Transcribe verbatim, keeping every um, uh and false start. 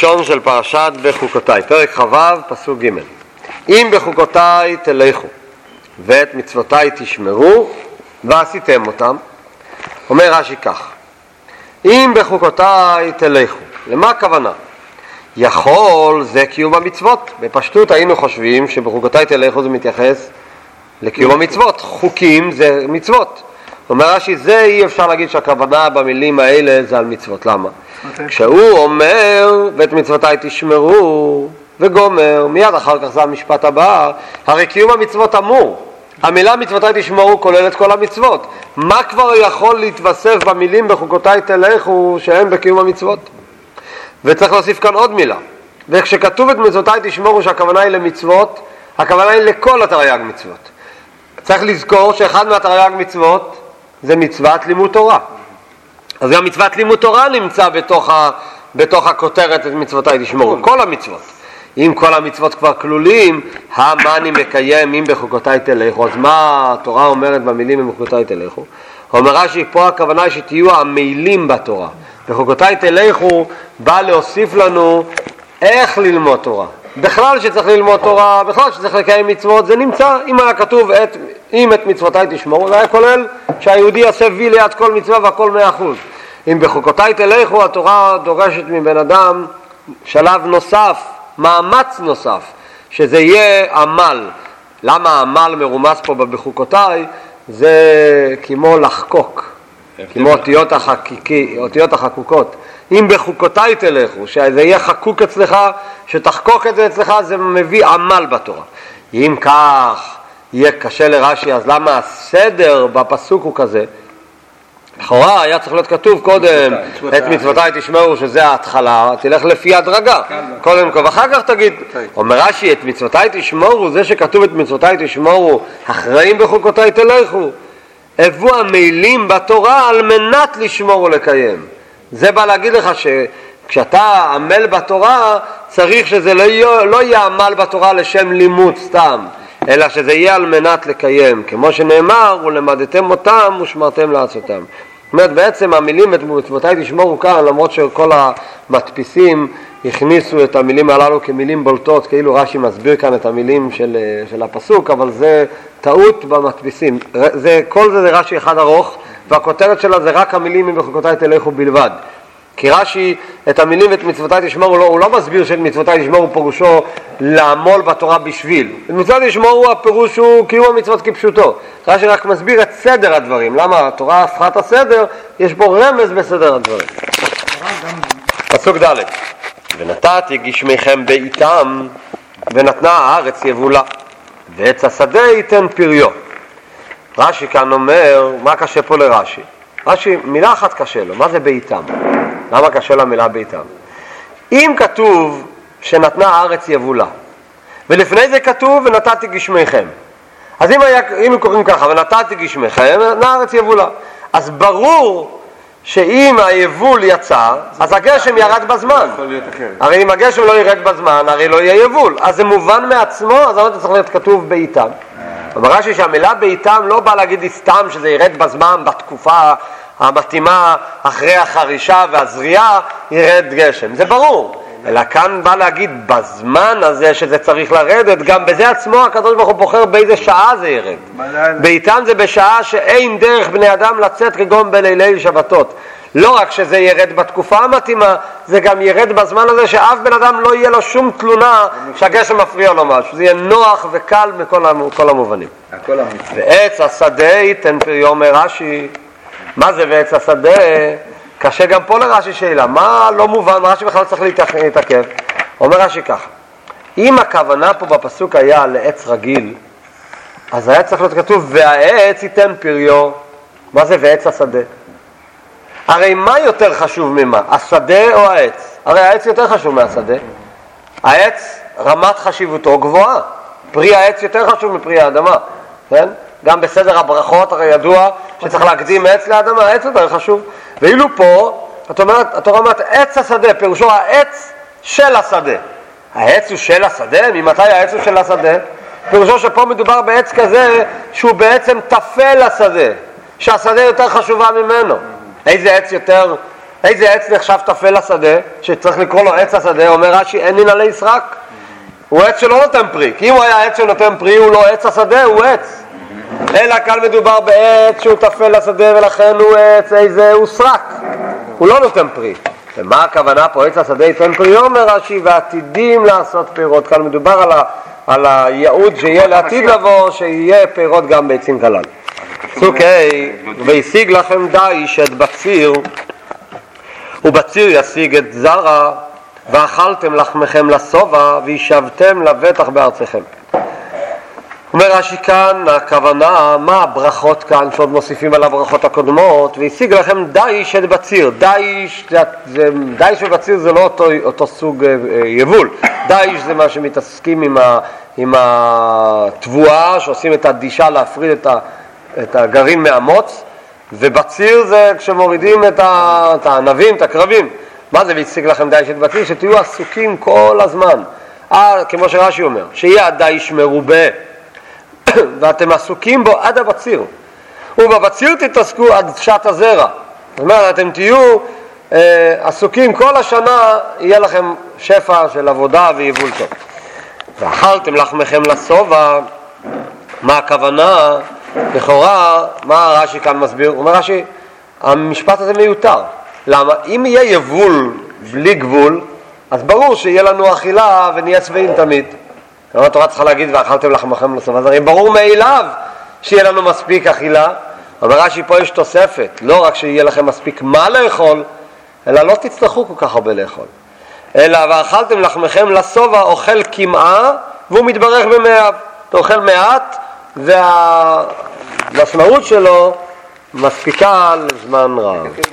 הראשון של פרשת בחוקותיי, פרק חוו, פסוק ג'. אם בחוקותיי תלכו ואת מצוותיי תשמרו ועשיתם אותם. אומר רש"י כך, אם בחוקותיי תלכו, למה הכוונה? יכול זה קיום המצוות. בפשטות היינו חושבים שבחוקותיי תלכו זה מתייחס לקיום המצוות, חוקים זה מצוות. אומר רש"י, זה אי אפשר להגיד שהכוונה במילים האלה זה על מצוות. למה? Okay. כשהוא אומר ואת מצוותיי תשמרו וגומר, מיד אחר כך זה המשפט הבא, הרי קיום המצוות אמור. המילה מצוותיי תשמרו כוללת כל המצוות. מה כבר יכול להתווסף במילים בחוקותיי תלכו שאין בקיום המצוות? וצריך להוסיף כאן עוד מילה. וכשכתוב את מצוותיי תשמרו שהכוונה היא למצוות, הכוונה היא לכל התרי"ג מצוות. צריך לזכור שאחד מהתרי"ג מצוות זה מצוות לימוד תורה. אז גם מצוות לימוד תורה נמצא בתוך, ה, בתוך הכותרת את מצוותיי תשמרו, כל המצוות. אם כל המצוות כבר כלולים, מה אני מקיים אם בחוקותיי תלכו? אז מה התורה אומרת במילים אם בחוקותיי תלכו? אומר רש"י, פה הכוונה היא שתהיו המעילים בתורה. בחוקותיי תלכו בא להוסיף לנו איך ללמוד תורה. בכלל שצריך ללמוד תורה, בכלל שצריך לקיים מצוות, זה נמצא. אם היה כתוב את, אם את מצוותיי תשמרו, זה היה כולל שהיהודי יעשה וי ליד כל מצווה והכל מאה אחוז. אם בחוקותיי תלכו, התורה דורשת מבן אדם שלב נוסף, מאמץ נוסף, שזה יהיה עמל. למה העמל מרומז פה בחוקותיי? זה כמו לחקוק, כמו אותיות החקיקי, אותיות החקוקות. אם בחוקותיי תלכו, שזה יהיה חקוק אצלך, שתחקוק את זה אצלך, זה מביא עמל בתורה. אם כך יהיה קשה לרש"י, אז למה הסדר בפסוק הוא כזה? לכאורה היה צריך להיות כתוב קודם את מצוותיי תשמרו, שזה ההתחלה, תלך לפי הדרגה קודם כל ואחר כך תגיד. אומר רש"י, את מצוותיי תשמרו, זה שכתוב את מצוותיי תשמרו, אחראים בחוקותיי תלכו, הבו המעילים בתורה על מנת לשמור ולקיים. זה בא להגיד לך שכשאתה עמל בתורה צריך שזה לא יהיה, לא יהיה עמל בתורה לשם לימוד סתם, אלא שזה יהיה על מנת לקיים, כמו שנאמר, ולמדתם אותם ושמרתם לעשותם. זאת אומרת, בעצם המילים את מצוותיי תשמרו כאן, למרות שכל המדפיסים הכניסו את המילים הללו כמילים בולטות, כאילו רש"י מסביר כאן את המילים של, של הפסוק, אבל זה טעות במדפיסים. זה, כל זה זה רש"י אחד ארוך, והכותרת שלה זה רק המילים מבחוקותיי תלכו בלבד. כי רש"י את המילים ואת מצוותיי תשמרו, הוא לא מסביר שאת מצוותיי תשמרו פירושו לעמול בתורה בשביל. את מצוותיי תשמרו הפירוש הוא קיום המצוות כפשוטו. רש"י רק מסביר את סדר הדברים. למה התורה הפכה את הסדר? יש בו רמז בסדר הדברים. פסוק ד' ונתתי גשמיכם בעיתם ונתנה הארץ יבולה ועץ השדה ייתן פריו. רש"י כאן אומר, מה קשה פה לרש"י? רש"י, מילה אחת קשה לו, מה זה בעיתם? למה קשה לה מילה בעיתם? אם כתוב שנתנה הארץ יבולה, ולפני זה כתוב ונתתי גשמיכם, אז אם, היה, אם קוראים ככה, ונתתי גשמיכם, נתנה הארץ יבולה, אז ברור שאם היבול יצא, אז הגשם ירד בזמן. הרי אם הגשם לא ירד בזמן, הרי לא יהיה יבול. אז זה מובן מעצמו, אז זה צריך להיות כתוב בעיתם. אבל רש"י שהמילה בעיתם לא בא להגיד לי סתם שזה ירד בזמן, בתקופה המתאימה, אחרי החרישה והזריעה, ירד גשם. זה ברור. אלא כאן בא להגיד בזמן הזה שזה צריך לרדת, גם בזה עצמו הקדוש ברוך הוא בוחר באיזה שעה זה ירד. בעיתם זה בשעה שאין דרך בני אדם לצאת כגון בלילי שבתות. לא רק שזה ירד בתקופה המתאימה, זה גם ירד בזמן הזה שאף בן אדם לא יהיה לו שום תלונה שהגשם מפריע לו משהו. זה יהיה נוח וקל מכל המובנים. ועץ השדה ייתן פריו, אומר רש"י. מה זה ועץ השדה? קשה גם פה לרש"י שאלה, מה לא מובן, מה רש"י בכלל צריך להתעכב? אומר רש"י ככה, אם הכוונה פה בפסוק היה לעץ רגיל, אז היה צריך להיות כתוב והעץ ייתן פריו. מה זה ועץ השדה? הרי מה יותר חשוב ממה? השדה או העץ? הרי העץ יותר חשוב מהשדה. העץ רמת חשיבותו גבוהה, פרי העץ יותר חשוב מפרי האדמה, כן? גם בסדר הברכות הרי ידוע שצריך להקדים עץ לאדמה, העץ יותר חשוב. ואילו פה, את אומרת, התורה אומרת עץ השדה, פירושו העץ של השדה. העץ הוא של השדה? ממתי העץ הוא של השדה? פירושו שפה מדובר בעץ כזה שהוא בעצם תפל השדה, שהשדה יותר חשובה ממנו. איזה עץ יותר איזה עץ נחשב תפל לשדה, שצריך לקרוא לו עץ השדה? אומר רש"י, אין מן עלי סרק. הוא עץ שלא נותן פרי, כי אם הוא היה עץ שנותן פרי, הוא לא עץ השדה, הוא עץ. אלא כאן מדובר בעץ שהוא תפל לשדה, ולכן הוא עץ, איזה, הוא סרק. הוא לא נותן פרי. ומה הכוונה פה? עץ השדה ייתן פרי, אומר רש"י, ועתידים לעשות פירות. כאן מדובר על, ה, על הייעוד שיהיה לעתיד לבוא, שיהיה פירות גם בעצים כלל. סוכי, והשיג לכם דיש את בציר, ובציר ישיג את זרע, ואכלתם לחמכם לשובע, וישבתם לבטח בארצכם. אומר רש"י כאן, הכוונה, מה הברכות כאן שעוד מוסיפים על הברכות הקודמות? והשיג לכם דיש את בציר. דיש, זה, זה, דיש ובציר זה לא אותו, אותו סוג יבול. דיש זה מה שמתעסקים עם, ה, עם התבואה, שעושים את הדישה להפריד את, ה, את הגרעין מהמוץ, ובציר זה כשמורידים את, ה, את הענבים, את הקרבים. מה זה והשיג לכם דיש את בציר? שתהיו עסוקים כל הזמן. אה, כמו שרש"י אומר, שיהיה הדיש מרובה, ואתם עסוקים בו עד הבציר, ובבציר תתעסקו עד שעת הזרע. זאת אומרת, אתם תהיו אה, עסוקים כל השנה, יהיה לכם שפע של עבודה ויבול טוב. ואכלתם לחמכם לשובע. מה הכוונה? לכאורה, מה רש"י כאן מסביר? הוא אומר רש"י, המשפט הזה מיותר. למה? אם יהיה יבול בלי גבול, אז ברור שיהיה לנו אכילה ונהיה צבעים תמיד. כלומר, התורה צריכה להגיד, ואכלתם לחמכם לשובע. אז הרי ברור מאליו שיהיה לנו מספיק אכילה. אבל רש"י פה יש תוספת, לא רק שיהיה לכם מספיק מה לאכול, אלא לא תצטרכו כל כך הרבה לאכול. אלא ואכלתם לחמכם לשובע, אוכל כמעה, והוא מתברך במאיו. אתה אוכל מעט, והמשמעות שלו מספיקה לזמן רב.